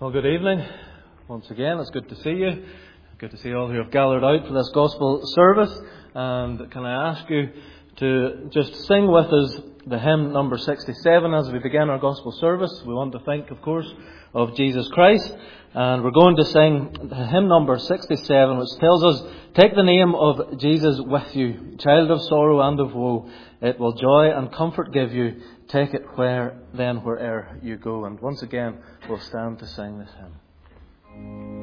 Well, good evening. Once again, it's good to see you. Good to see all who have gathered out for this gospel service. And can I ask you to just sing with us the hymn number 67 as we begin our gospel service. We want to think, of course, of Jesus Christ. And we're going to sing the hymn number 67, which tells us, "Take the name of Jesus with you, child of sorrow and of woe. It will joy and comfort give you. Take it where'er you go." And once again, we'll stand to sing this hymn.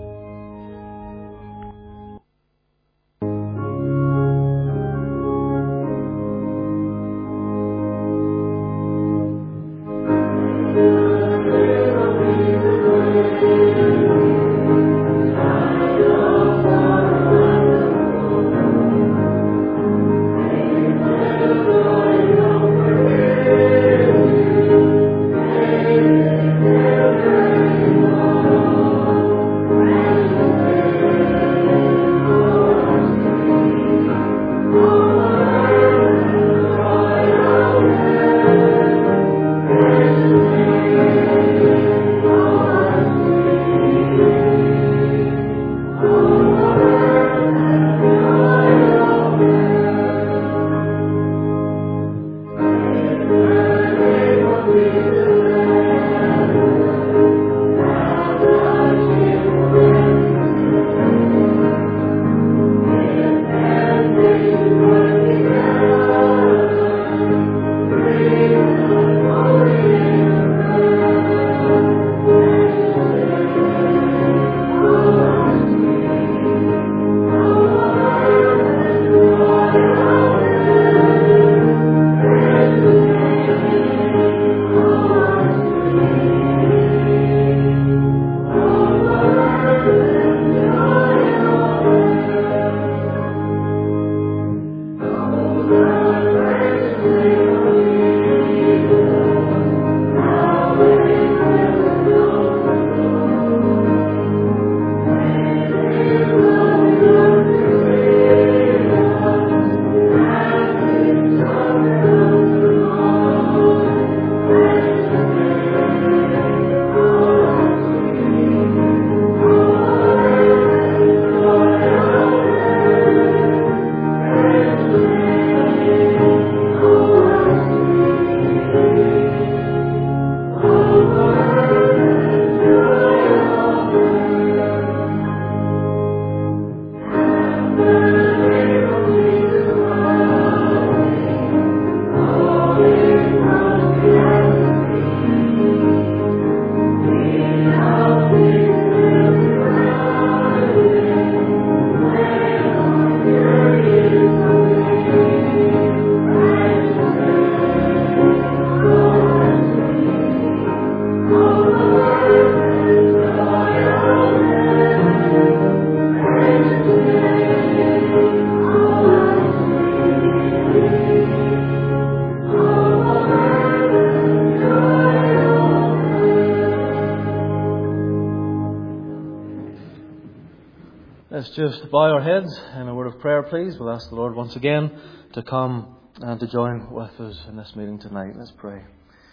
Let's just bow our heads in a word of prayer, please. We'll ask the Lord once again to come and to join with us in this meeting tonight. Let's pray.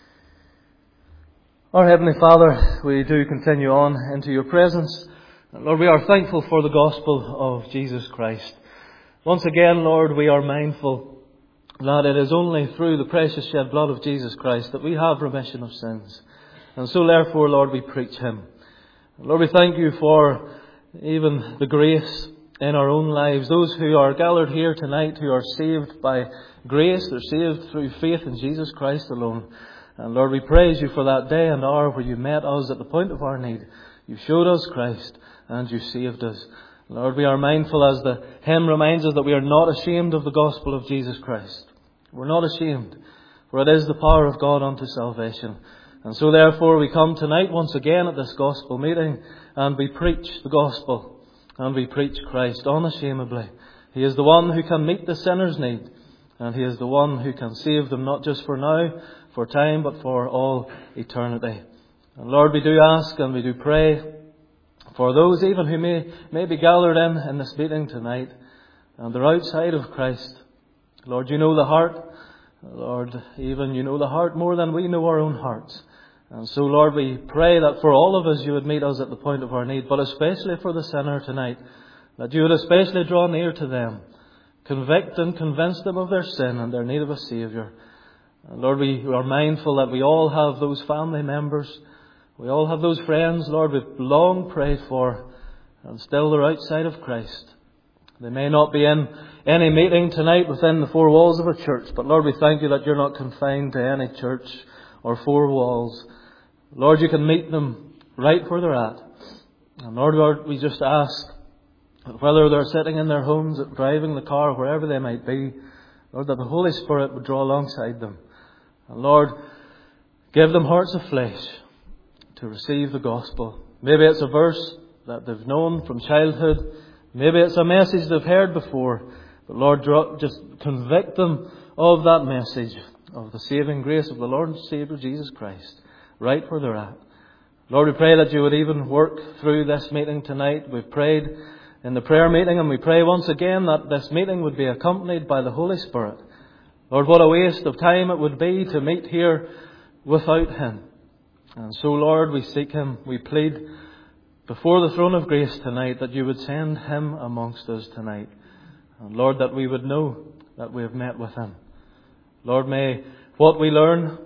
Our Heavenly Father, we do continue on into your presence. Lord, we are thankful for the gospel of Jesus Christ. Once again, Lord, we are mindful that it is only through the precious shed blood of Jesus Christ that we have remission of sins. And so therefore, Lord, we preach Him. Lord, we thank you for even the grace in our own lives. Those who are gathered here tonight who are saved by grace, they're saved through faith in Jesus Christ alone. And Lord, we praise you for that day and hour where you met us at the point of our need. You showed us Christ and you saved us. Lord, we are mindful, as the hymn reminds us, that we are not ashamed of the gospel of Jesus Christ. We're not ashamed, for it is the power of God unto salvation. And so therefore we come tonight once again at this gospel meeting, and we preach the gospel, and we preach Christ unashamedly. He is the one who can meet the sinner's need, and He is the one who can save them, not just for now, for time, but for all eternity. And Lord, we do ask and we do pray for those even who may be gathered in this meeting tonight, and they're outside of Christ. Lord, you know the heart. Lord, even you know the heart more than we know our own hearts. And so, Lord, we pray that for all of us you would meet us at the point of our need, but especially for the sinner tonight, that you would especially draw near to them, convict and convince them of their sin and their need of a Saviour. And Lord, we are mindful that we all have those family members, we all have those friends, Lord, we've long prayed for, and still they're outside of Christ. They may not be in any meeting tonight within the four walls of a church, but Lord, we thank you that you're not confined to any church or four walls. Lord, you can meet them right where they're at. And Lord, we just ask, whether they're sitting in their homes, driving the car, wherever they might be, Lord, that the Holy Spirit would draw alongside them. And Lord, give them hearts of flesh to receive the gospel. Maybe it's a verse that they've known from childhood. Maybe it's a message they've heard before. But Lord, just convict them of that message of the saving grace of the Lord and Saviour Jesus Christ, right where they're at. Lord, we pray that you would even work through this meeting tonight. We've prayed in the prayer meeting, and we pray once again that this meeting would be accompanied by the Holy Spirit. Lord, what a waste of time it would be to meet here without Him. And so, Lord, we seek Him. We plead before the throne of grace tonight that you would send Him amongst us tonight. And Lord, that we would know that we have met with Him. Lord, may what we learn,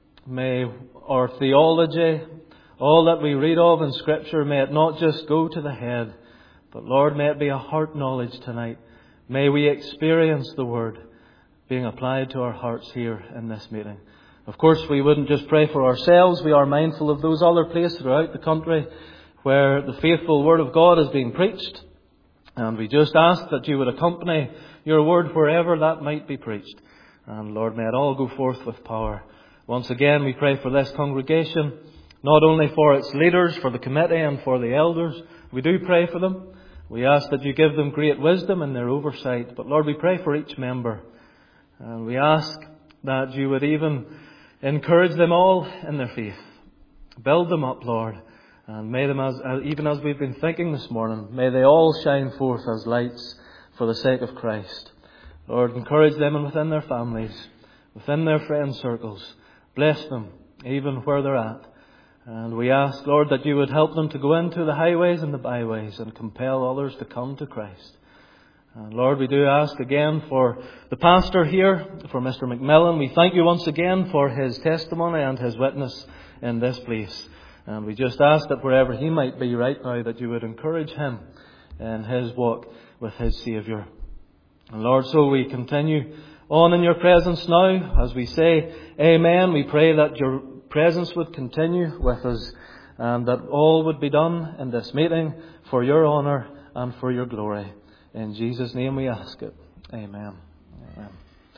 may our theology, all that we read of in Scripture, may it not just go to the head, but Lord, may it be a heart knowledge tonight. May we experience the Word being applied to our hearts here in this meeting. Of course, we wouldn't just pray for ourselves. We are mindful of those other places throughout the country where the faithful Word of God is being preached. And we just ask that you would accompany your Word wherever that might be preached. And Lord, may it all go forth with power. Once again, we pray for this congregation, not only for its leaders, for the committee and for the elders. We do pray for them. We ask that you give them great wisdom in their oversight. But Lord, we pray for each member. And we ask that you would even encourage them all in their faith. Build them up, Lord. And may them, even as we've been thinking this morning, may they all shine forth as lights for the sake of Christ. Lord, encourage them and within their families, within their friend circles. Bless them, even where they're at. And we ask, Lord, that you would help them to go into the highways and the byways and compel others to come to Christ. And Lord, we do ask again for the pastor here, for Mr. McMillan. We thank you once again for his testimony and his witness in this place. And we just ask that wherever he might be right now, that you would encourage him in his walk with his Saviour. And Lord, so we continue on in your presence now. As we say amen, we pray that your presence would continue with us and that all would be done in this meeting for your honour and for your glory. In Jesus' name we ask it. Amen. Amen.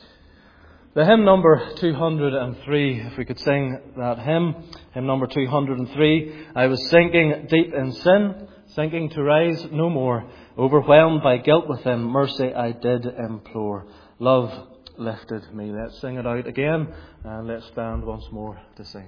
The hymn number 203, if we could sing that hymn number 203. I was sinking deep in sin, sinking to rise no more. Overwhelmed by guilt within, mercy I did implore. Love lifted me. Let's sing it out again, and let's stand once more to sing.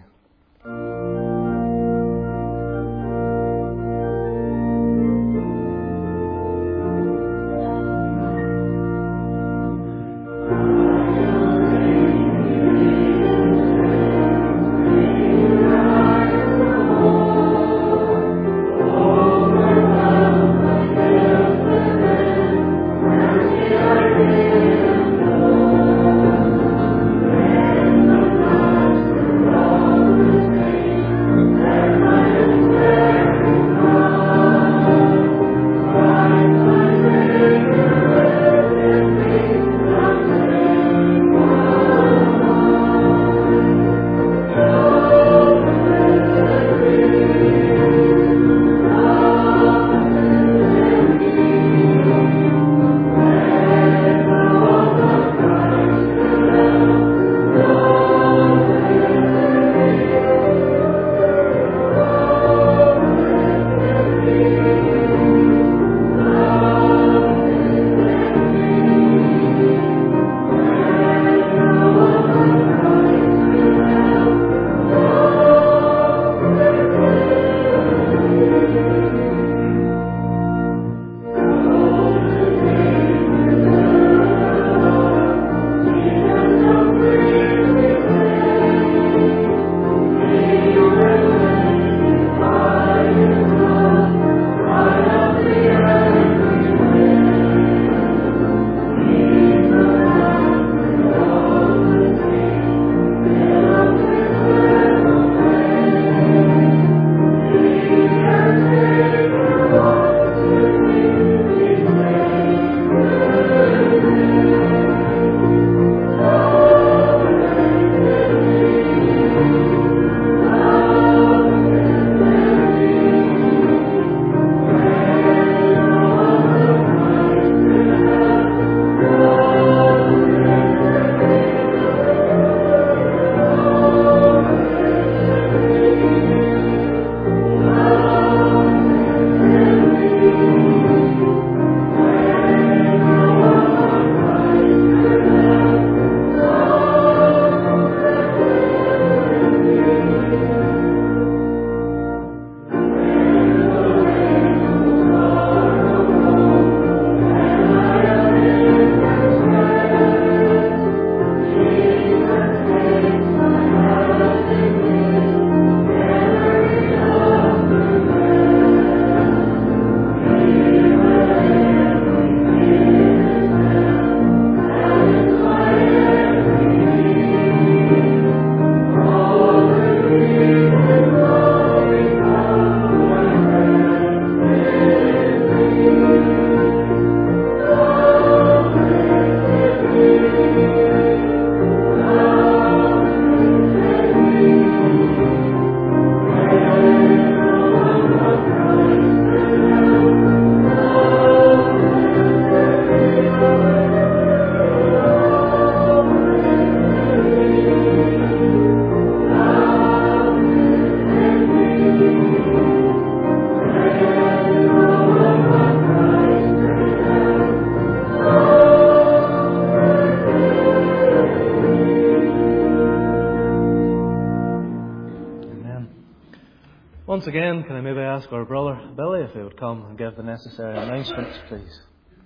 again, can I maybe ask our brother Billy if he would come and give the necessary announcements, please?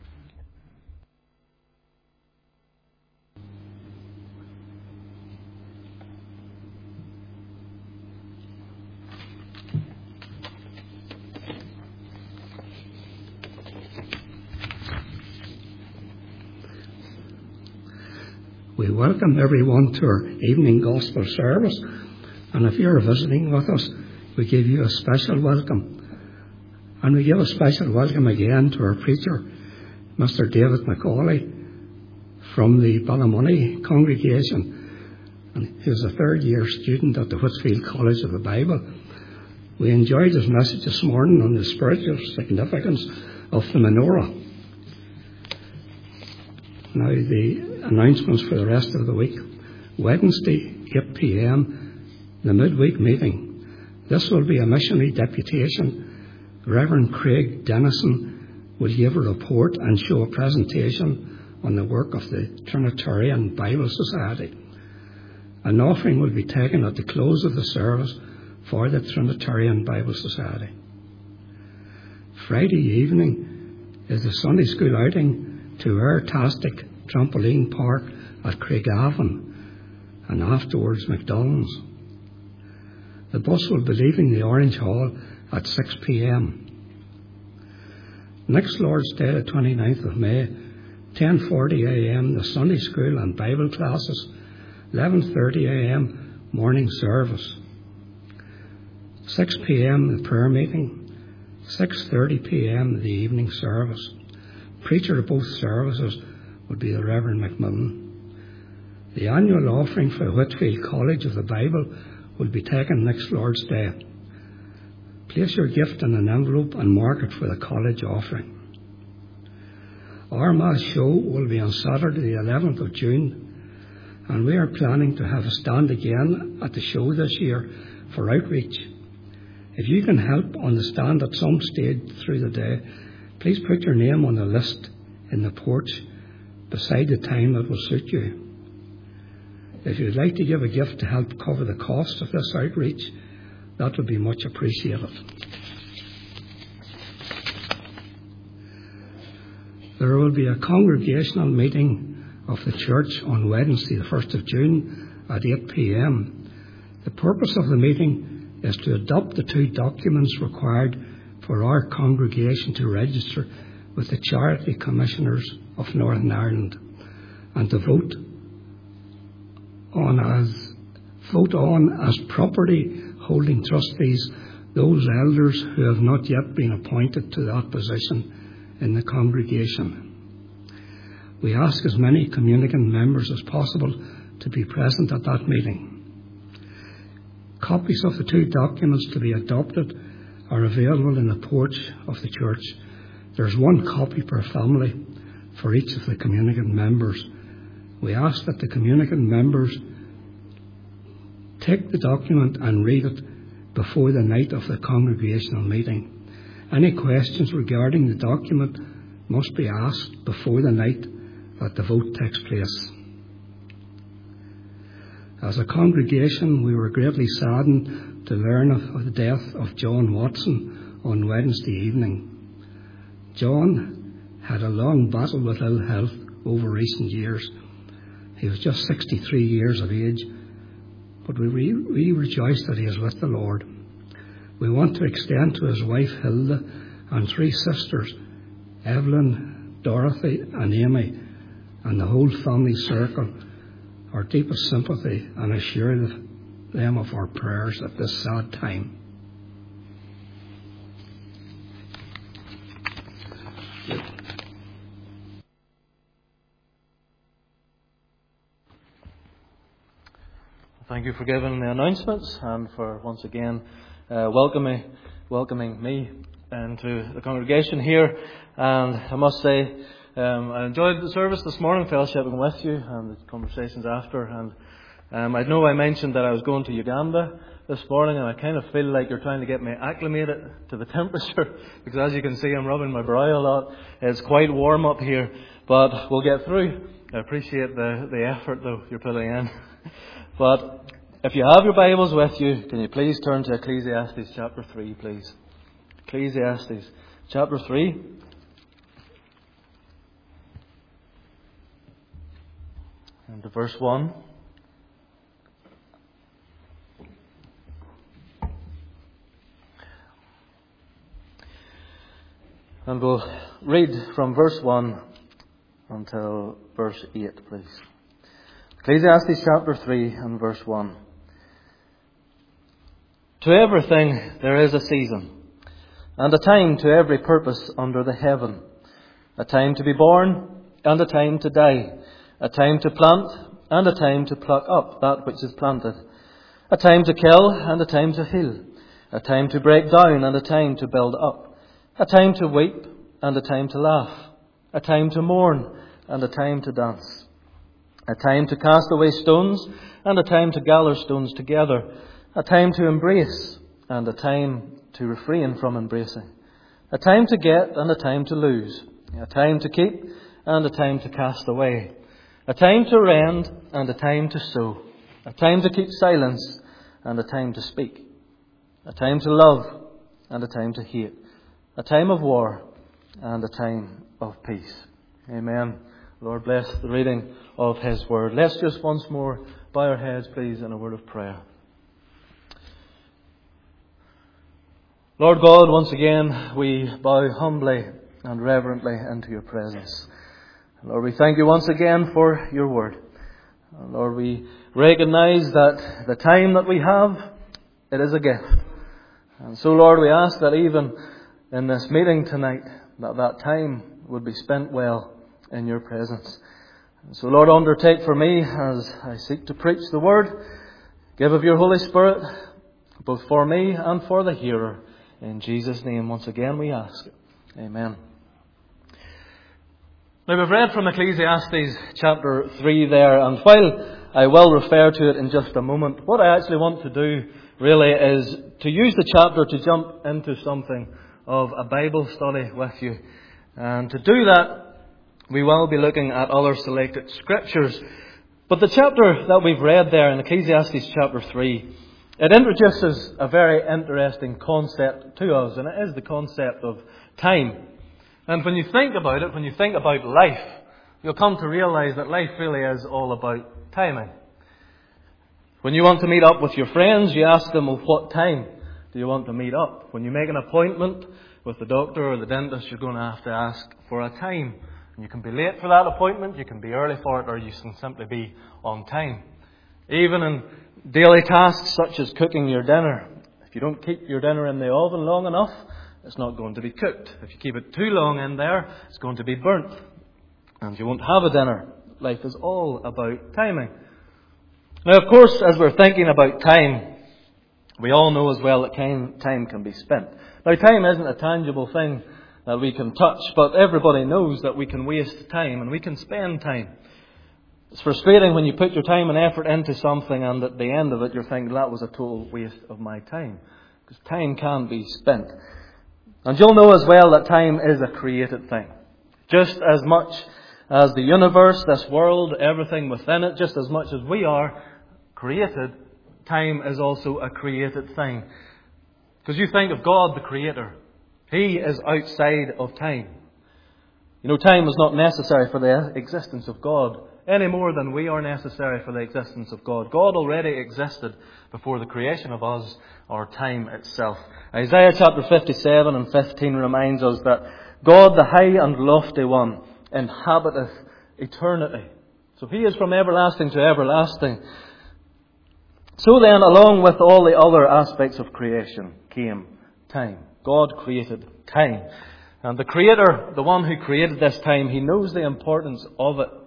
We welcome everyone to our evening gospel service, and if you're visiting with us, we give you a special welcome. And we give a special welcome again to our preacher, Mr. David McCauley, from the Ballymoney congregation. And he's a third-year student at the Whitfield College of the Bible. We enjoyed his message this morning on the spiritual significance of the menorah. Now the announcements for the rest of the week. Wednesday, 8 p.m, the midweek meeting. This will be a missionary deputation. Reverend Craig Dennison will give a report and show a presentation on the work of the Trinitarian Bible Society. An offering will be taken at the close of the service for the Trinitarian Bible Society. Friday evening is the Sunday school outing to Airtastic Trampoline Park at Craigavon, and afterwards McDonald's. The bus will be leaving the Orange Hall at 6 p.m. Next Lord's Day, the 29th of May, 10:40 a.m, the Sunday school and Bible classes, 11:30 a.m, morning service, 6 p.m, the prayer meeting, 6:30 p.m, the evening service. Preacher of both services would be the Reverend McMillan. The annual offering for Whitfield College of the Bible will be taken next Lord's Day. Place your gift in an envelope and mark it for the college offering. Our Mass show will be on Saturday the 11th of June, and we are planning to have a stand again at the show this year for outreach. If you can help on the stand at some stage through the day, please put your name on the list in the porch beside the time that will suit you. If you'd like to give a gift to help cover the cost of this outreach, that would be much appreciated. There will be a congregational meeting of the church on Wednesday, the 1st of June at 8 p.m. The purpose of the meeting is to adopt the two documents required for our congregation to register with the Charity Commissioners of Northern Ireland, and to vote on as property holding trustees those elders who have not yet been appointed to that position in the congregation. We ask as many communicant members as possible to be present at that meeting. Copies of the two documents to be adopted are available in the porch of the church. There's one copy per family for each of the communicant members. We ask that the communicant members take the document and read it before the night of the congregational meeting. Any questions regarding the document must be asked before the night that the vote takes place. As a congregation, we were greatly saddened to learn of the death of John Watson on Wednesday evening. John had a long battle with ill health over recent years. He was just 63 years of age, but we rejoice that he is with the Lord. We want to extend to his wife Hilda and three sisters, Evelyn, Dorothy and Amy, and the whole family circle, our deepest sympathy, and assure them of our prayers at this sad time. Thank you for giving the announcements and for once again welcoming me into the congregation here. And I must say, I enjoyed the service this morning, fellowshipping with you and the conversations after. And I know I mentioned that I was going to Uganda this morning, and I kind of feel like you're trying to get me acclimated to the temperature, because as you can see, I'm rubbing my brow a lot. It's quite warm up here, but we'll get through. I appreciate the effort, though, you're putting in. But If you have your Bibles with you, can you please turn to Ecclesiastes chapter 3, please? Ecclesiastes chapter 3. And to verse 1. And we'll read from verse 1 until verse 8, please. Ecclesiastes chapter 3 and verse 1. To everything there is a season, and a time to every purpose under the heaven. A time to be born, and a time to die. A time to plant, and a time to pluck up that which is planted. A time to kill, and a time to heal. A time to break down, and a time to build up. A time to weep, and a time to laugh. A time to mourn, and a time to dance. A time to cast away stones, and a time to gather stones together. A time to embrace, and a time to refrain from embracing. A time to get, and a time to lose. A time to keep, and a time to cast away. A time to rend, and a time to sow. A time to keep silence, and a time to speak. A time to love, and a time to hate. A time of war, and a time of peace. Amen. Lord, bless the reading of His Word. Let's just once more bow our heads, please, in a word of prayer. Lord God, once again, we bow humbly and reverently into your presence. Lord, we thank you once again for your word. Lord, we recognize that the time that we have, it is a gift. And so, Lord, we ask that even in this meeting tonight, that time would be spent well in your presence. And so, Lord, undertake for me as I seek to preach the word. Give of your Holy Spirit, both for me and for the hearer. In Jesus' name, once again, we ask it. Amen. Now, we've read from Ecclesiastes chapter 3 there, and while I will refer to it in just a moment, what I actually want to do really is to use the chapter to jump into something of a Bible study with you. And to do that, we will be looking at other selected scriptures. But the chapter that we've read there in Ecclesiastes chapter 3, it introduces a very interesting concept to us, and it is the concept of time. And when you think about it, when you think about life, you'll come to realize that life really is all about timing. When you want to meet up with your friends, you ask them, well, what time do you want to meet up? When you make an appointment with the doctor or the dentist, you're going to have to ask for a time. And you can be late for that appointment, you can be early for it, or you can simply be on time. Even in daily tasks such as cooking your dinner, if you don't keep your dinner in the oven long enough, it's not going to be cooked. If you keep it too long in there, it's going to be burnt. And you won't have a dinner. Life is all about timing. Now, of course, as we're thinking about time, we all know as well that time can be spent. Now, time isn't a tangible thing that we can touch, but everybody knows that we can waste time and we can spend time. It's frustrating when you put your time and effort into something and at the end of it you're thinking that was a total waste of my time. Because time can be spent. And you'll know as well that time is a created thing. Just as much as the universe, this world, everything within it, just as much as we are created, time is also a created thing. Because you think of God, the Creator. He is outside of time. You know, time is not necessary for the existence of God any more than we are necessary for the existence of God. God already existed before the creation of us, or time itself. Isaiah chapter 57 and 15 reminds us that God, the high and lofty one, inhabiteth eternity. So He is from everlasting to everlasting. So then, along with all the other aspects of creation, came time. God created time. And the Creator, the one who created this time, He knows the importance of it.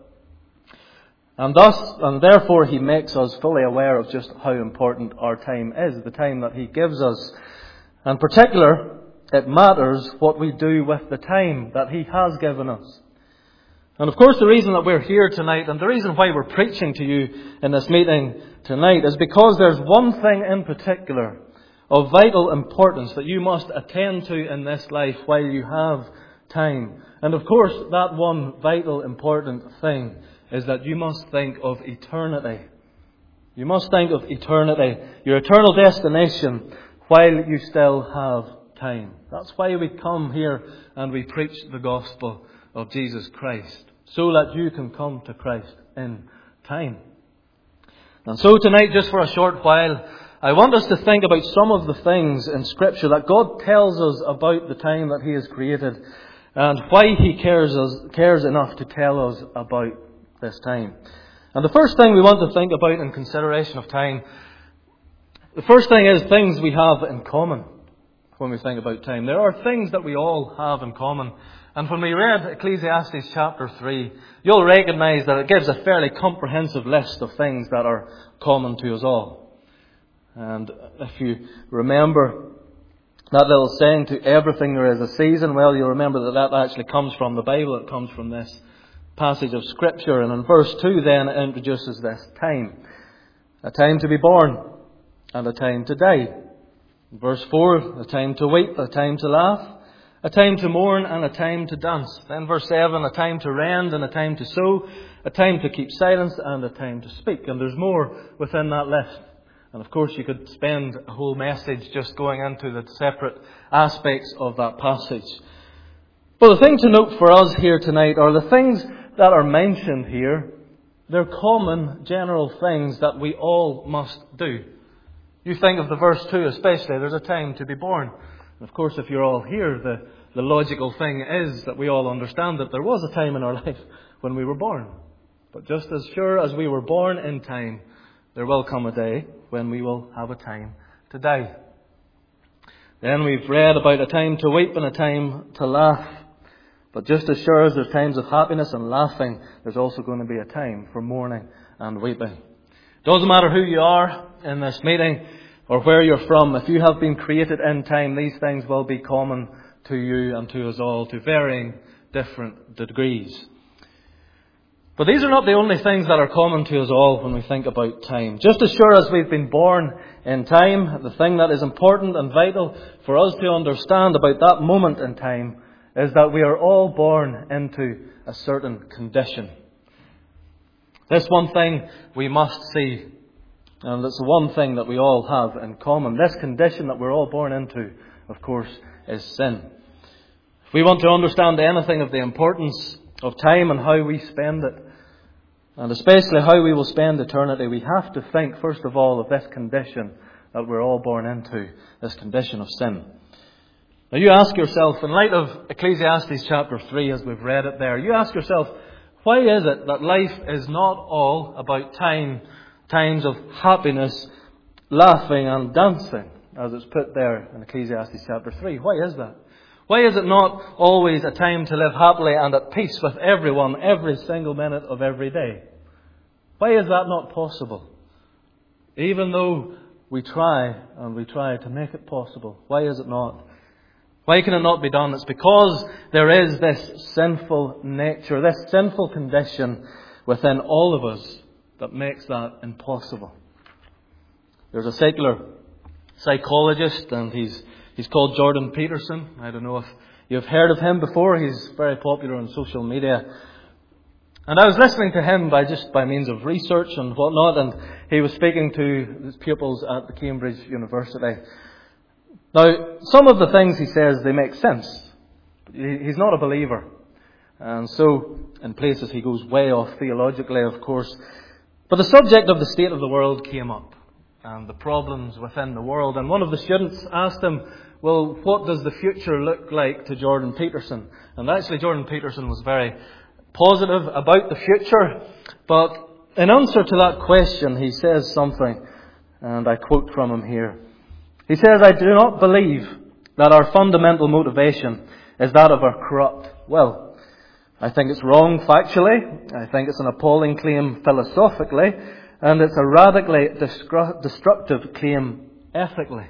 And therefore He makes us fully aware of just how important our time is, the time that He gives us. In particular, it matters what we do with the time that He has given us. And of course the reason that we're here tonight, and the reason why we're preaching to you in this meeting tonight, is because there's one thing in particular of vital importance that you must attend to in this life while you have time. And of course that one vital important thing is that you must think of eternity. You must think of eternity, your eternal destination, while you still have time. That's why we come here and we preach the gospel of Jesus Christ, so that you can come to Christ in time. And so tonight, just for a short while, I want us to think about some of the things in Scripture that God tells us about the time that He has created and why He cares enough to tell us about this time. And the first thing we want to think about in consideration of time, the first thing is things we have in common when we think about time. There are things that we all have in common. And when we read Ecclesiastes chapter 3, you'll recognise that it gives a fairly comprehensive list of things that are common to us all. And if you remember that little saying, to everything there is a season, well, you'll remember that actually comes from the Bible. It comes from this passage of Scripture. And in verse 2 then it introduces this time. A time to be born and a time to die. In verse 4, a time to weep, a time to laugh, a time to mourn and a time to dance. Then verse 7, a time to rend and a time to sow, a time to keep silence and a time to speak. And there's more within that list. And of course you could spend a whole message just going into the separate aspects of that passage. But the thing to note for us here tonight are the things that are mentioned here. They're common, general things that we all must do. You think of the verse 2 especially, there's a time to be born. And of course, if you're all here, the logical thing is that we all understand that there was a time in our life when we were born. But just as sure as we were born in time, there will come a day when we will have a time to die. Then we've read about a time to weep and a time to laugh. But just as sure as there's times of happiness and laughing, there's also going to be a time for mourning and weeping. Doesn't matter who you are in this meeting or where you're from, if you have been created in time, these things will be common to you and to us all to varying different degrees. But these are not the only things that are common to us all when we think about time. Just as sure as we've been born in time, the thing that is important and vital for us to understand about that moment in time is that we are all born into a certain condition. This one thing we must see, and it's the one thing that we all have in common. This condition that we're all born into, of course, is sin. If we want to understand anything of the importance of time and how we spend it, and especially how we will spend eternity, we have to think, first of all, of this condition that we're all born into, this condition of sin. Now you ask yourself, in light of Ecclesiastes chapter 3, as we've read it there, you ask yourself, why is it that life is not all about times of happiness, laughing and dancing, as it's put there in Ecclesiastes chapter 3? Why is that? Why is it not always a time to live happily and at peace with everyone every single minute of every day? Why is that not possible? Even though we try to make it possible, why is it not? Why can it not be done? It's because there is this sinful nature, this sinful condition within all of us that makes that impossible. There's a secular psychologist, and he's called Jordan Peterson. I don't know if you've heard of him before. He's very popular on social media. And I was listening to him by means of research and whatnot, and he was speaking to his pupils at the Cambridge University. Now, some of the things he says, they make sense. He's not a believer. And so, in places he goes way off theologically, of course. But the subject of the state of the world came up, and the problems within the world. And one of the students asked him, well, what does the future look like to Jordan Peterson? And actually, Jordan Peterson was very positive about the future. But in answer to that question, he says something, and I quote from him here. He says, I do not believe that our fundamental motivation is that of our corrupt will. I think it's wrong factually. I think it's an appalling claim philosophically. And it's a radically destructive claim ethically.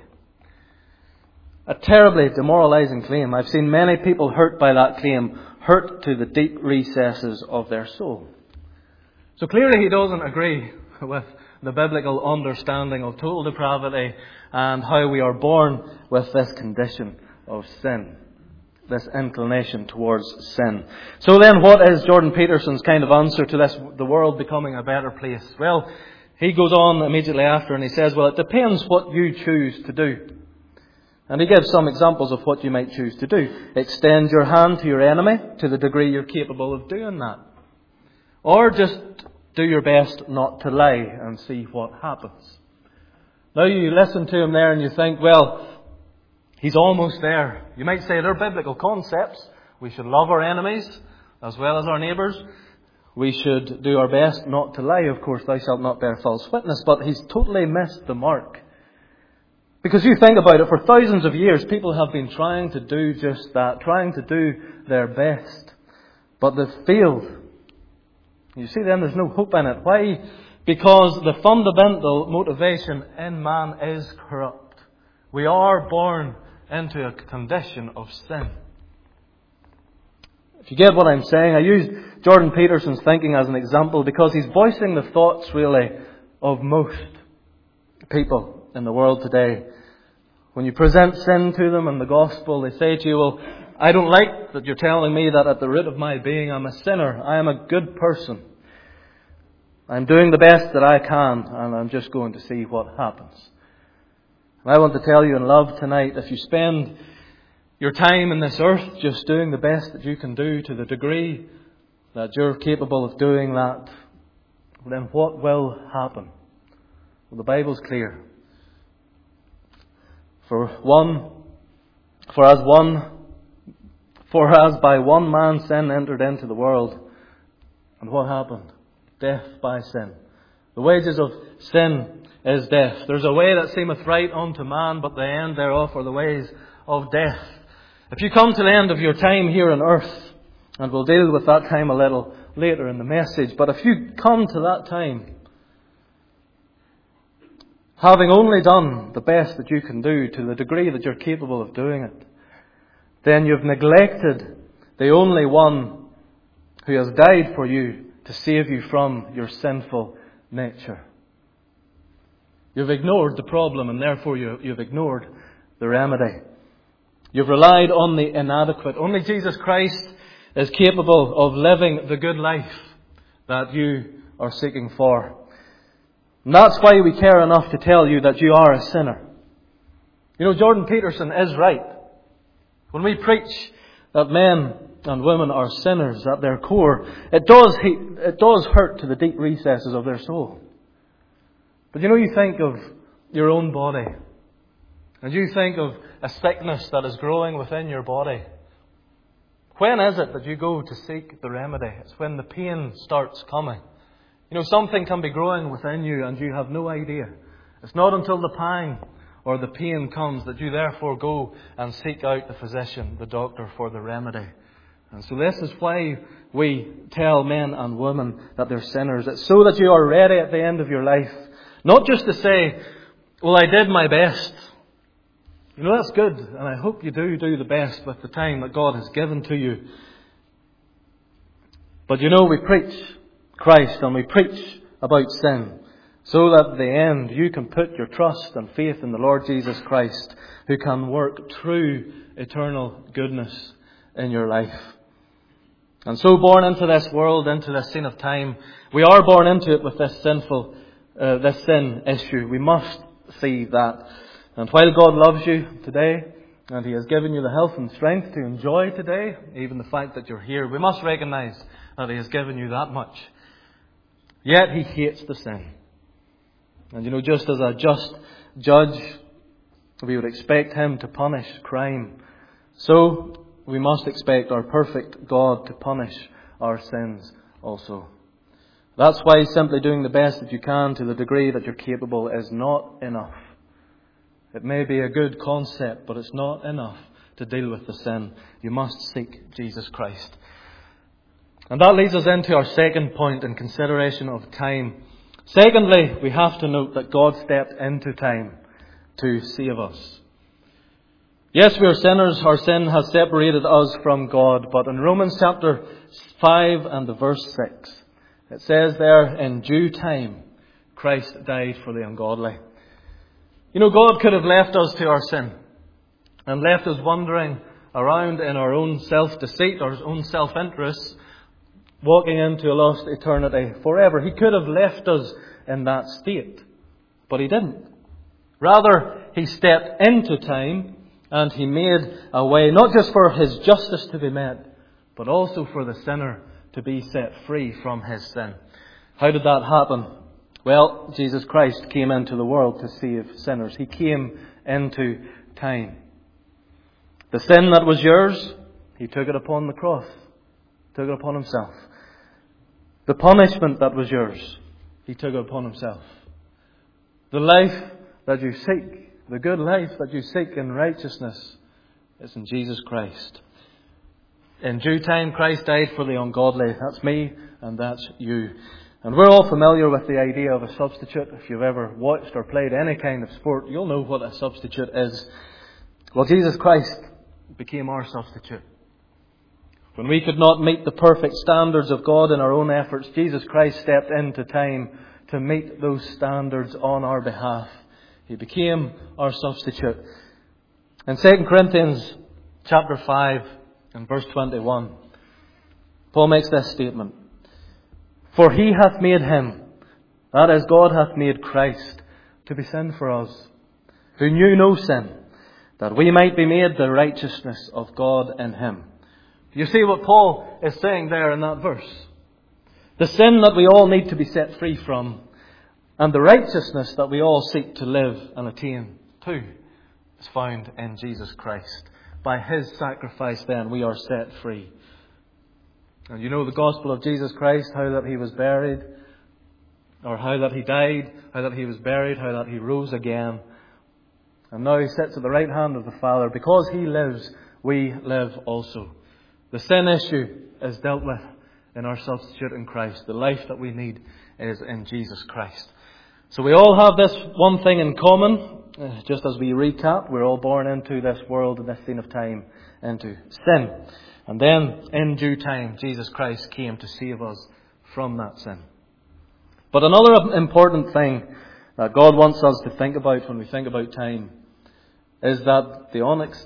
A terribly demoralizing claim. I've seen many people hurt by that claim, hurt to the deep recesses of their soul. So clearly he doesn't agree with the biblical understanding of total depravity and how we are born with this condition of sin, this inclination towards sin. So then what is Jordan Peterson's kind of answer to this, the world becoming a better place? Well, He goes on immediately after and he says, well, it depends what you choose to do. And he gives some examples of what you might choose to do. Extend your hand to your enemy to the degree you're capable of doing that. Or just do your best not to lie and see what happens. Now you listen to him there and you think, well, he's almost there. You might say they're biblical concepts. We should love our enemies as well as our neighbours. We should do our best not to lie. Of course, thou shalt not bear false witness. But he's totally missed the mark. Because you think about it, for thousands of years, people have been trying to do just that, trying to do their best. But they've failed. You see then, there's no hope in it. Why? Because the fundamental motivation in man is corrupt. We are born into a condition of sin. If you get what I'm saying, I use Jordan Peterson's thinking as an example because he's voicing the thoughts really of most people in the world today. When you present sin to them in the gospel, they say to you, well, I don't like that you're telling me that at the root of my being I'm a sinner. I am a good person. I'm doing the best that I can and I'm just going to see what happens. And I want to tell you in love tonight, if you spend your time in this earth just doing the best that you can do to the degree that you're capable of doing that, then what will happen? Well, the Bible's clear. For as by one man sin entered into the world, and what happened? Death by sin. The wages of sin is death. There's a way that seemeth right unto man, but the end thereof are the ways of death. If you come to the end of your time here on earth, and we'll deal with that time a little later in the message, but if you come to that time, having only done the best that you can do to the degree that you're capable of doing it, then you've neglected the only one who has died for you to save you from your sinful nature. You've ignored the problem and therefore you've ignored the remedy. You've relied on the inadequate. Only Jesus Christ is capable of living the good life that you are seeking for. And that's why we care enough to tell you that you are a sinner. You know, Jordan Peterson is right. When we preach that men and women are sinners at their core, it does hurt to the deep recesses of their soul. But you know, you think of your own body, and you think of a sickness that is growing within your body. When is it that you go to seek the remedy? It's when the pain starts coming. You know, something can be growing within you and you have no idea. It's not until the pang or the pain comes that you therefore go and seek out the physician, the doctor, for the remedy. And so this is why we tell men and women that they're sinners. It's so that you are ready at the end of your life. Not just to say, well, I did my best. You know, that's good. And I hope you do the best with the time that God has given to you. But you know, we preach Christ and we preach about sin, so that at the end you can put your trust and faith in the Lord Jesus Christ, who can work true eternal goodness in your life. And so born into this world, into this scene of time, we are born into it with this sin issue. We must see that. And while God loves you today, and He has given you the health and strength to enjoy today, even the fact that you're here, we must recognize that He has given you that much. Yet He hates the sin. And you know, just as a just judge, we would expect Him to punish crime, so we must expect our perfect God to punish our sins also. That's why simply doing the best that you can to the degree that you're capable is not enough. It may be a good concept, but it's not enough to deal with the sin. You must seek Jesus Christ. And that leads us into our second point in consideration of time. Secondly, we have to note that God stepped into time to save us. Yes, we are sinners. Our sin has separated us from God. But in Romans chapter 5 and the verse 6, it says there, in due time, Christ died for the ungodly. You know, God could have left us to our sin and left us wandering around in our own self-deceit, our own self-interest, walking into a lost eternity forever. He could have left us in that state, but He didn't. Rather, He stepped into time and He made a way, not just for His justice to be met, but also for the sinner to be set free from his sin. How did that happen? Well, Jesus Christ came into the world to save sinners. He came into time. The sin that was yours, He took it upon the cross. Took it upon Himself. The punishment that was yours, He took it upon Himself. The life that you seek, the good life that you seek in righteousness, is in Jesus Christ. In due time, Christ died for the ungodly. That's me and that's you. And we're all familiar with the idea of a substitute. If you've ever watched or played any kind of sport, you'll know what a substitute is. Well, Jesus Christ became our substitute. When we could not meet the perfect standards of God in our own efforts, Jesus Christ stepped into time to meet those standards on our behalf. He became our substitute. In 2 Corinthians chapter 5 and verse 21, Paul makes this statement. For He hath made Him, that is, God hath made Christ, to be sin for us, who knew no sin, that we might be made the righteousness of God in Him. You see what Paul is saying there in that verse? The sin that we all need to be set free from, and the righteousness that we all seek to live and attain to, is found in Jesus Christ. By His sacrifice then we are set free. And you know the gospel of Jesus Christ, how that He was buried, or how that He died, how that He was buried, how that He rose again. And now He sits at the right hand of the Father. Because He lives, we live also. The sin issue is dealt with in our substitute in Christ. The life that we need is in Jesus Christ. So we all have this one thing in common. Just as we recap, we're all born into this world and this scene of time, into sin. And then, in due time, Jesus Christ came to save us from that sin. But another important thing that God wants us to think about when we think about time is that the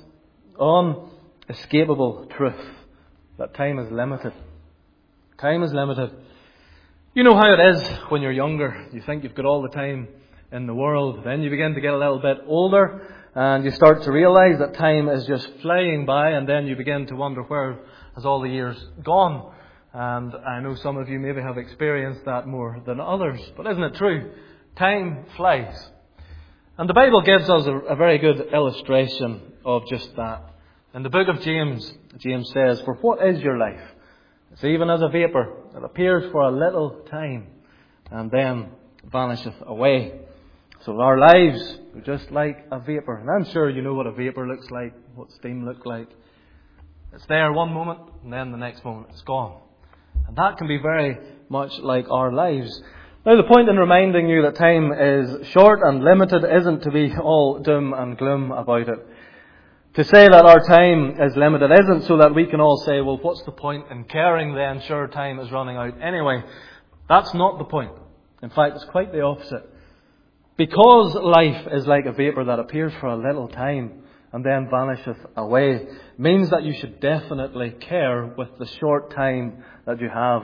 unescapable truth that time is limited. Time is limited. You know how it is when you're younger. You think you've got all the time in the world. Then you begin to get a little bit older and you start to realize that time is just flying by, and then you begin to wonder, where has all the years gone? And I know some of you maybe have experienced that more than others. But isn't it true? Time flies. And the Bible gives us a very good illustration of just that. In the book of James, James says, for what is your life? It's even as a vapour that appears for a little time and then vanisheth away. So our lives are just like a vapour. And I'm sure you know what a vapour looks like, what steam looks like. It's there one moment and then the next moment it's gone. And that can be very much like our lives. Now the point in reminding you that time is short and limited isn't to be all doom and gloom about it. To say that our time is limited isn't so that we can all say, well, what's the point in caring then? Sure, time is running out anyway. That's not the point. In fact, it's quite the opposite. Because life is like a vapour that appears for a little time and then vanisheth away, means that you should definitely care with the short time that you have.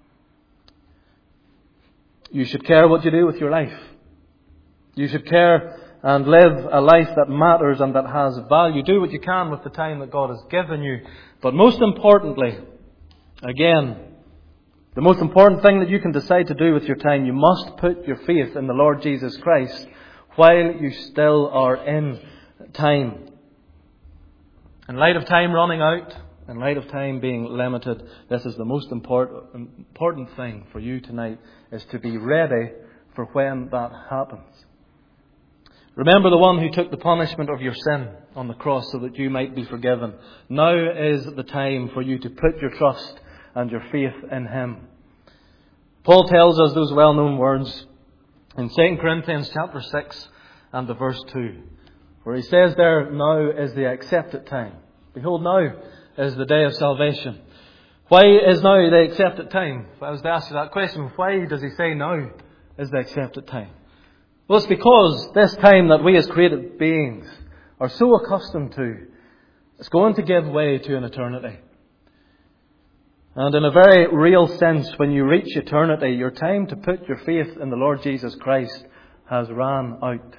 You should care what you do with your life. You should care and live a life that matters and that has value. Do what you can with the time that God has given you. But most importantly, again, the most important thing that you can decide to do with your time, you must put your faith in the Lord Jesus Christ while you still are in time. In light of time running out, in light of time being limited, this is the most important thing for you tonight, is to be ready for when that happens. Remember the one who took the punishment of your sin on the cross so that you might be forgiven. Now is the time for you to put your trust and your faith in Him. Paul tells us those well-known words in 2 Corinthians chapter 6 and the verse 2, where he says there, now is the accepted time. Behold, now is the day of salvation. Why is now the accepted time? If I was to ask you that question, why does he say now is the accepted time? Well, it's because this time that we as created beings are so accustomed to, it's going to give way to an eternity. And in a very real sense, when you reach eternity, your time to put your faith in the Lord Jesus Christ has ran out.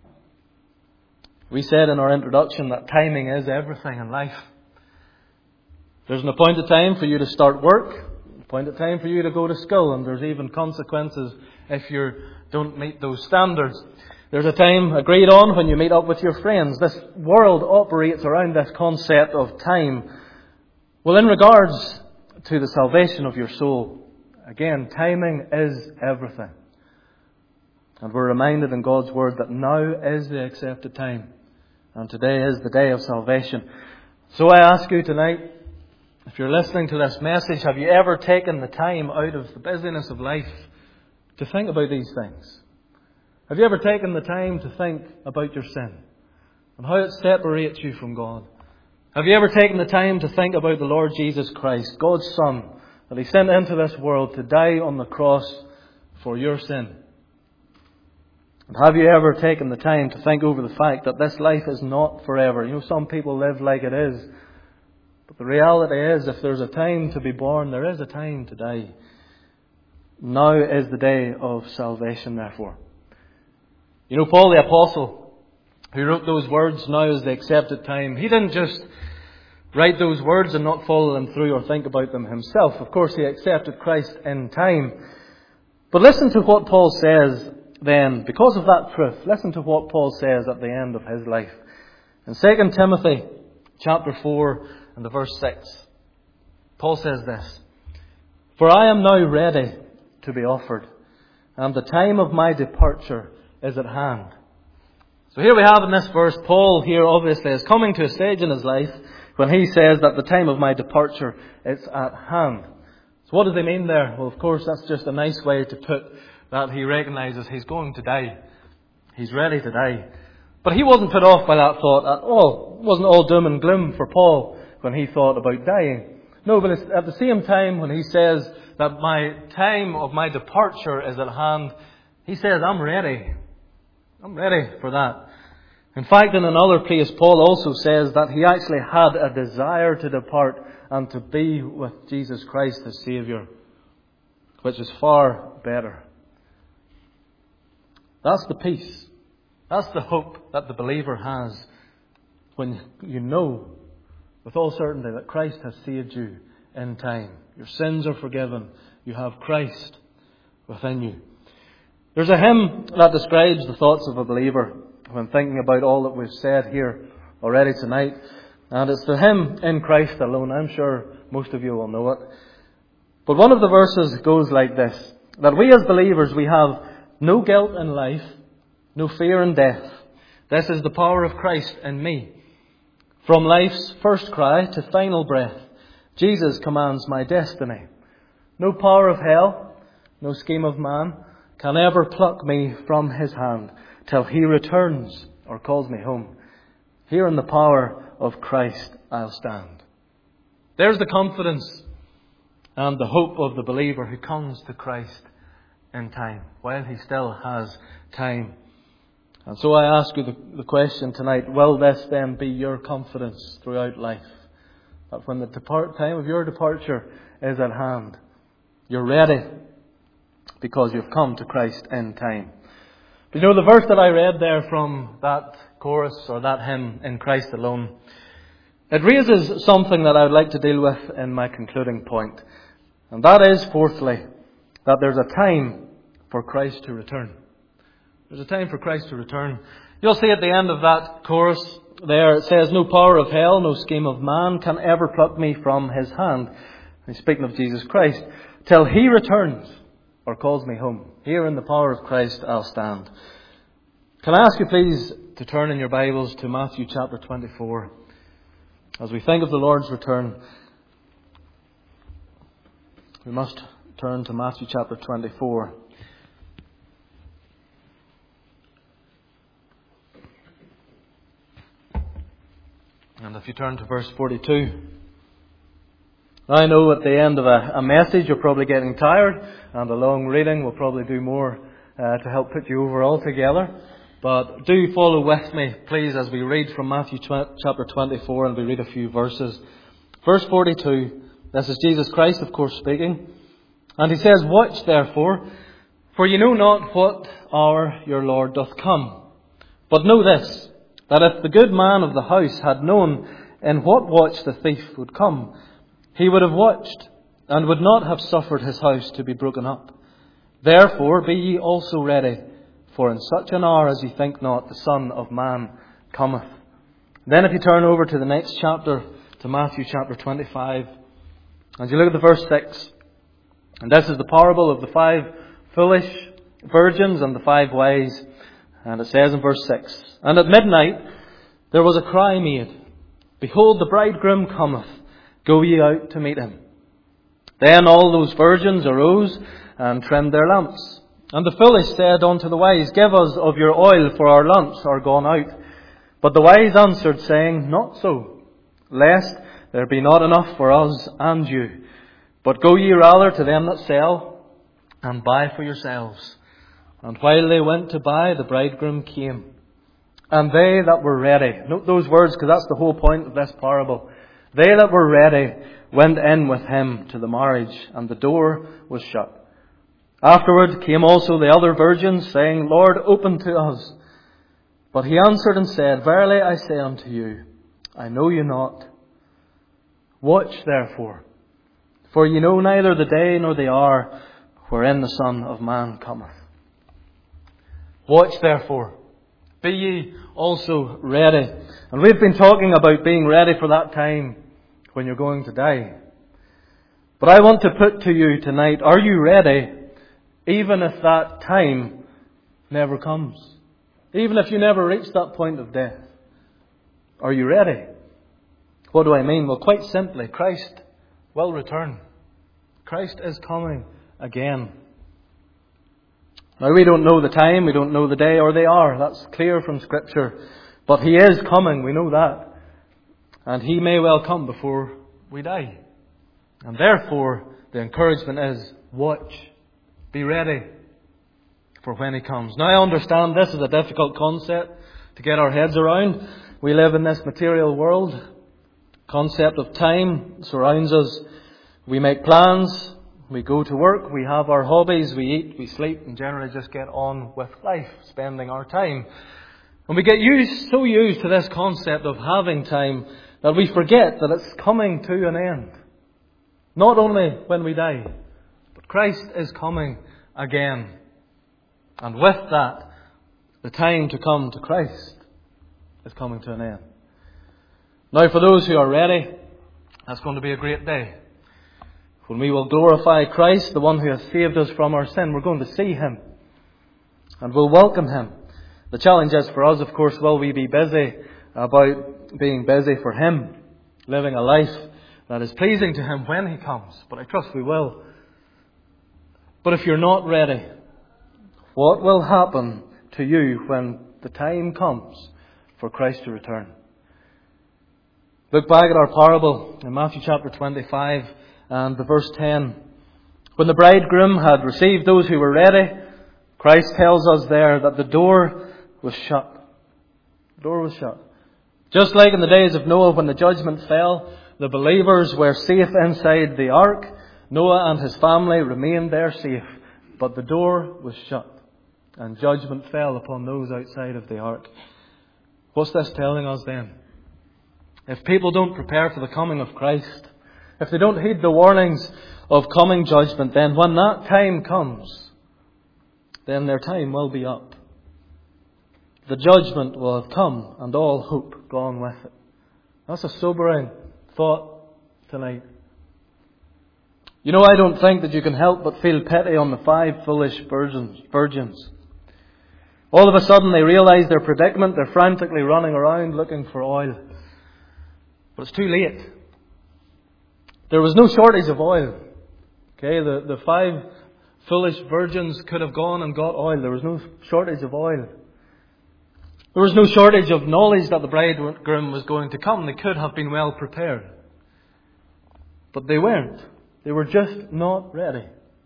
We said in our introduction that timing is everything in life. There's an appointed time for you to start work, an appointed time for you to go to school, and there's even consequences if you don't meet those standards. There's a time agreed on when you meet up with your friends. This world operates around this concept of time. Well, in regards to the salvation of your soul, again, timing is everything. And we're reminded in God's Word that now is the accepted time. And today is the day of salvation. So I ask you tonight, if you're listening to this message, have you ever taken the time out of the busyness of life to think about these things? Have you ever taken the time to think about your sin and how it separates you from God? Have you ever taken the time to think about the Lord Jesus Christ, God's Son, that He sent into this world to die on the cross for your sin? And have you ever taken the time to think over the fact that this life is not forever? You know, some people live like it is. But the reality is, if there's a time to be born, there is a time to die. Now is the day of salvation, therefore. You know, Paul the Apostle, who wrote those words, now is the accepted time, he didn't just write those words and not follow them through or think about them himself. Of course, he accepted Christ in time. But listen to what Paul says then, because of that truth. Listen to what Paul says at the end of his life. In 2 Timothy chapter 4 and the verse 6, Paul says this: "For I am now ready to be offered, and the time of my departure is at hand." So here we have in this verse, Paul here obviously is coming to a stage in his life when he says that the time of my departure is at hand. So what does he mean there? Well, of course, that's just a nice way to put that he recognises he's going to die. He's ready to die. But he wasn't put off by that thought at all. It wasn't all doom and gloom for Paul when he thought about dying. No, but it's at the same time when he says that my time of my departure is at hand, he says, I'm ready. I'm ready for that. In fact, in another place, Paul also says that he actually had a desire to depart and to be with Jesus Christ, his Saviour, which is far better. That's the peace. That's the hope that the believer has when you know with all certainty that Christ has saved you in time. Your sins are forgiven. You have Christ within you. There's a hymn that describes the thoughts of a believer when thinking about all that we've said here already tonight. And it's the hymn In Christ Alone. I'm sure most of you will know it. But one of the verses goes like this: that we as believers, we have no guilt in life, no fear in death. This is the power of Christ in me. From life's first cry to final breath, Jesus commands my destiny. No power of hell, no scheme of man can ever pluck me from his hand till he returns or calls me home. Here in the power of Christ I'll stand. There's the confidence and the hope of the believer who comes to Christ in time, while he still has time. And so I ask you the question tonight, will this then be your confidence throughout life? That when the time of your departure is at hand, you're ready because you've come to Christ in time. But you know, the verse that I read there from that chorus or that hymn, In Christ Alone, it raises something that I would like to deal with in my concluding point. And that is, fourthly, that there's a time for Christ to return. There's a time for Christ to return. You'll see at the end of that chorus there, it says, no power of hell, no scheme of man can ever pluck me from his hand. He's speaking of Jesus Christ. Till he returns or calls me home. Here in the power of Christ I'll stand. Can I ask you please to turn in your Bibles to Matthew chapter 24. As we think of the Lord's return, we must turn to Matthew chapter 24. And if you turn to verse 42. I know at the end of a message you're probably getting tired, and a long reading will probably do more to help put you over altogether. But do follow with me, please, as we read from Matthew chapter 24, and we read a few verses. Verse 42, This is Jesus Christ, of course, speaking. And he says, "Watch therefore, for you know not what hour your Lord doth come. But know this, that if the good man of the house had known in what watch the thief would come, he would have watched, and would not have suffered his house to be broken up. Therefore be ye also ready, for in such an hour as ye think not, the Son of Man cometh." Then if you turn over to the next chapter, to Matthew chapter 25, and you look at the verse 6, and this is the parable of the 5 foolish virgins and the 5 wise. And it says in verse 6, "And at midnight there was a cry made, Behold, the bridegroom cometh, go ye out to meet him. Then all those virgins arose and trimmed their lamps. And the foolish said unto the wise, Give us of your oil, for our lamps are gone out. But the wise answered, saying, Not so, lest there be not enough for us and you. But go ye rather to them that sell, and buy for yourselves. And while they went to buy, the bridegroom came. And they that were ready," note those words because that's the whole point of this parable. "They that were ready went in with him to the marriage, and the door was shut. Afterward came also the other virgins, saying, Lord, open to us. But he answered and said, Verily I say unto you, I know you not. Watch therefore, for ye know neither the day nor the hour wherein the Son of Man cometh." Watch therefore. Be ye also ready. And we've been talking about being ready for that time when you're going to die. But I want to put to you tonight, are you ready even if that time never comes? Even if you never reach that point of death. Are you ready? What do I mean? Well, quite simply, Christ will return. Christ is coming again. Now, we don't know the time, we don't know the day or the hour. That's clear from Scripture. But He is coming, we know that. And He may well come before we die. And therefore, the encouragement is, watch. Be ready for when He comes. Now, I understand this is a difficult concept to get our heads around. We live in this material world. Concept of time surrounds us. We make plans. We go to work, we have our hobbies, we eat, we sleep, and generally just get on with life, spending our time. And we get so used to this concept of having time that we forget that it's coming to an end. Not only when we die, but Christ is coming again. And with that, the time to come to Christ is coming to an end. Now, for those who are ready, that's going to be a great day. When we will glorify Christ, the one who has saved us from our sin, we're going to see Him. And we'll welcome Him. The challenge is for us, of course, will we be busy about being busy for Him, living a life that is pleasing to Him when He comes. But I trust we will. But if you're not ready, what will happen to you when the time comes for Christ to return? Look back at our parable in Matthew chapter 25. And the verse 10, when the bridegroom had received those who were ready, Christ tells us there that the door was shut. The door was shut. Just like in the days of Noah when the judgment fell, the believers were safe inside the ark. Noah and his family remained there safe. But the door was shut. And judgment fell upon those outside of the ark. What's this telling us then? If people don't prepare for the coming of Christ, if they don't heed the warnings of coming judgment, then when that time comes, then their time will be up. The judgment will have come and all hope gone with it. That's a sobering thought tonight. You know, I don't think that you can help but feel pity on the 5 foolish virgins. All of a sudden they realize their predicament. They're frantically running around looking for oil. But it's too late. There was no shortage of oil. Okay, the 5 foolish virgins could have gone and got oil. There was no shortage of oil. There was no shortage of knowledge that the bridegroom was going to come. They could have been well prepared. But they weren't. They were just not ready.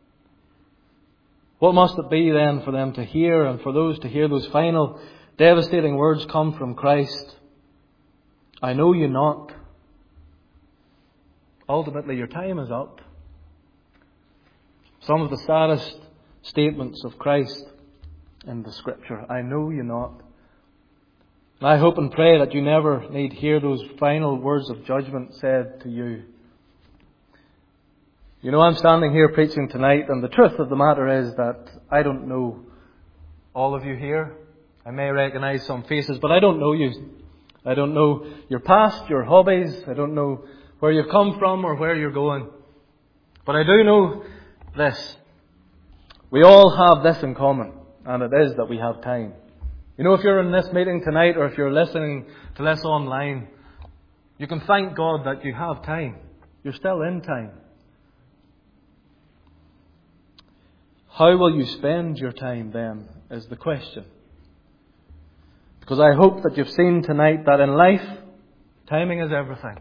What must it be then for them to hear, and for those to hear those final devastating words come from Christ? I know you not. ultimately your time is up. Some of the saddest statements of Christ in the Scripture. I know you not. And I hope and pray that you never need hear those final words of judgment said to you. You know, I'm standing here preaching tonight, and the truth of the matter is that I don't know all of you here. I may recognize some faces, but I don't know you. I don't know your past, your hobbies. I don't know where you've come from or where you're going. But I do know this. We all have this in common, and it is that we have time. You know, if you're in this meeting tonight, or if you're listening to this online, you can thank God that you have time. You're still in time. How will you spend your time then, is the question. Because I hope that you've seen tonight that in life, timing is everything.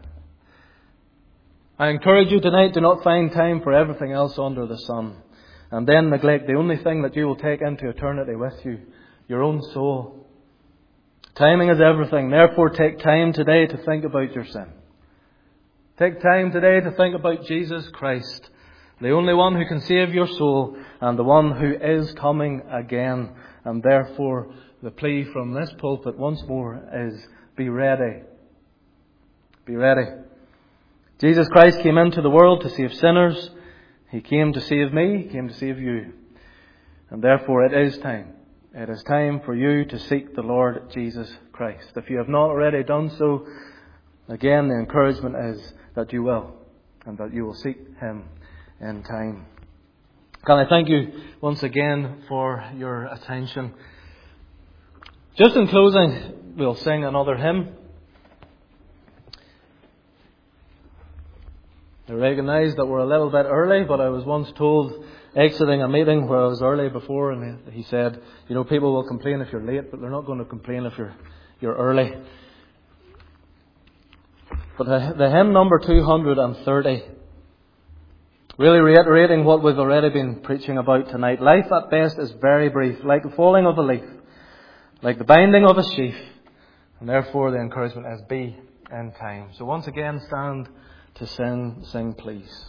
I encourage you tonight to not find time for everything else under the sun, and then neglect the only thing that you will take into eternity with you, your own soul. Timing is everything. Therefore, take time today to think about your sin. Take time today to think about Jesus Christ, the only one who can save your soul, and the one who is coming again. And therefore, the plea from this pulpit once more is, be ready. Be ready. Jesus Christ came into the world to save sinners. He came to save me. He came to save you. And therefore, it is time. It is time for you to seek the Lord Jesus Christ. If you have not already done so, again, the encouragement is that you will, and that you will seek Him in time. Can I thank you once again for your attention? Just in closing, we'll sing another hymn. I recognise that we're a little bit early, but I was once told, exiting a meeting where I was early before, and he said, you know, people will complain if you're late, but they're not going to complain if you're early. But the hymn number 230, really reiterating what we've already been preaching about tonight. Life at best is very brief, like the falling of a leaf, like the binding of a sheaf, and therefore the encouragement is, be in time. So once again, stand to sing please.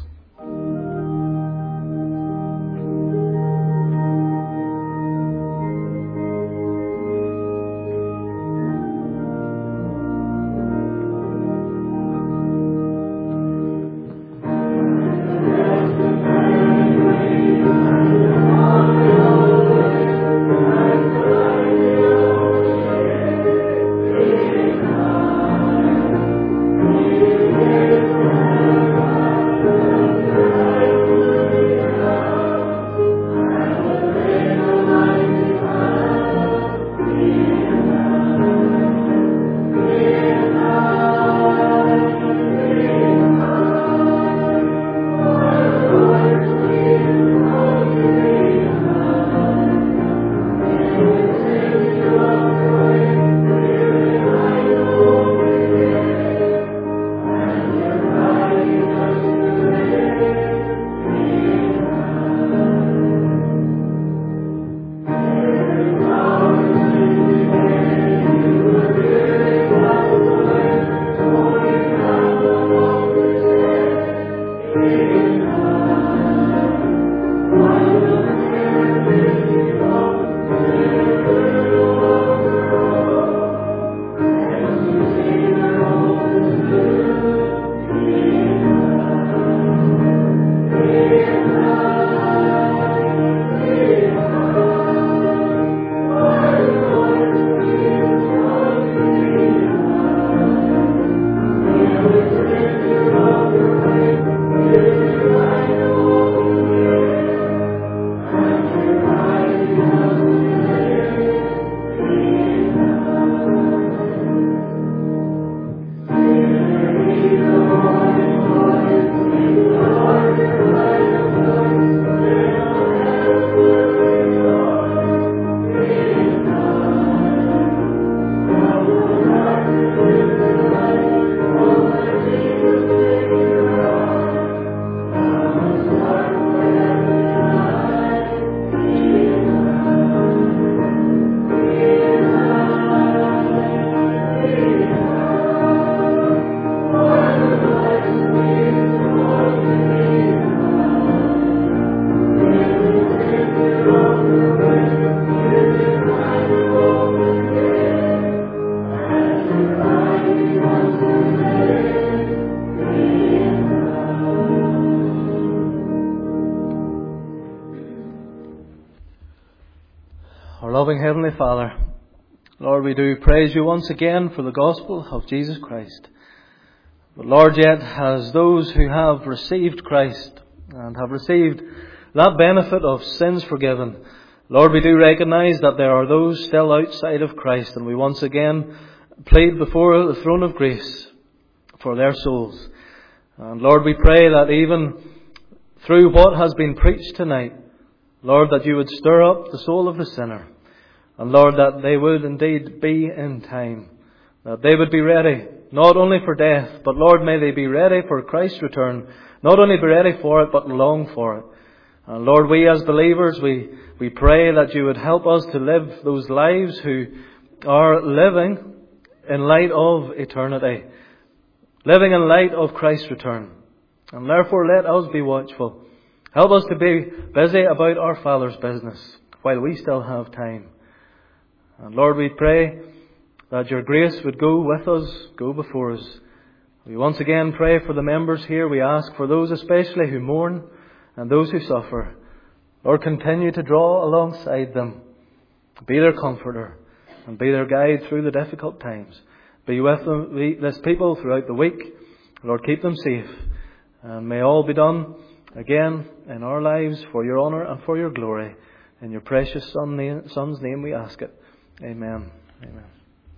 Loving Heavenly Father, Lord, we do praise you once again for the gospel of Jesus Christ. But Lord, yet as those who have received Christ and have received that benefit of sins forgiven, Lord, we do recognise that there are those still outside of Christ, and we once again plead before the throne of grace for their souls. And Lord, we pray that even through what has been preached tonight, Lord, that you would stir up the soul of the sinner. And Lord, that they would indeed be in time. That they would be ready, not only for death, but Lord, may they be ready for Christ's return. Not only be ready for it, but long for it. And Lord, we as believers, we pray that you would help us to live those lives who are living in light of eternity. Living in light of Christ's return. And therefore let us be watchful. Help us to be busy about our Father's business while we still have time. And Lord, we pray that your grace would go with us, go before us. We once again pray for the members here. We ask for those especially who mourn and those who suffer. Lord, continue to draw alongside them. Be their comforter and be their guide through the difficult times. Be with them, this people throughout the week. Lord, keep them safe. And may all be done again in our lives for your honour and for your glory. In your precious Son's name we ask it. Amen. Amen.